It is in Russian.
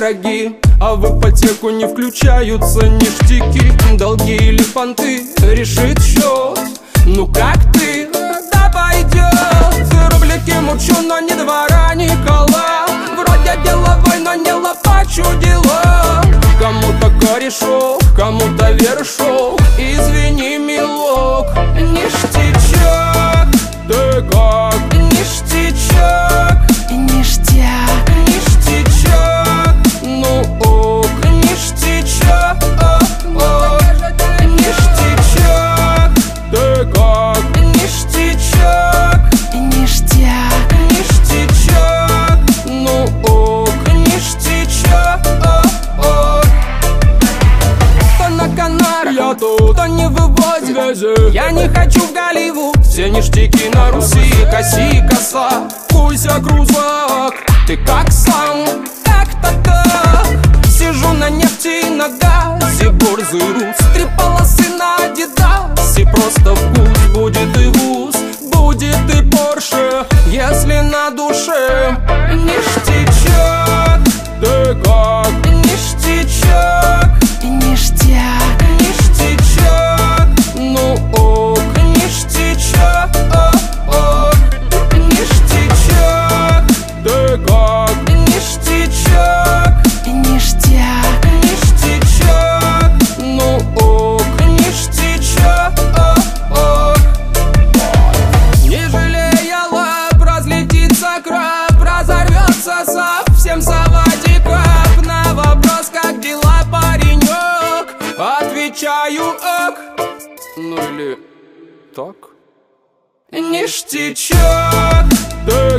дороги, а в ипотеку не включаются ништяки. Долги или понты, решит счет. Ну как ты? Да пойдет. Рублики мучу, но ни двора, ни кола. Вроде деловой, но не лопачу дела. Кому-то корешок, кому-то вершок. Извини, милок, ништячок. Ты как? Ништячок. Ништяк. Ништячок. Ну ок, ништячок. Ништячок. Ты как? Ништячок. Ништяк. Ништячок. Ну ок, ништячок. То на Канарах, я тут, то не выводит связи. Я не хочу в Голливуд. Все ништяки на Руси, коси, коса, куйся, крузак. Ты как сам? Как-то так. Сижу на нефти и на газе, борзый рус. 3 полосы на Адидасе, просто вкус. Будет и вуз, будет и Порше, если на душе. Ништячок. Ты как? Ништячок. Ништяк. Ништячок. Ну ок, ништячок. Ништячок. Ты как? Ништячок. Ништяк. Ништячок. Ну ок, ништячок. Не жалея лап, разлетится краб, разорвется совсем саватикап. На вопрос, как дела, паренек, отвечаю ок. Ну или так. Ништячок. Ты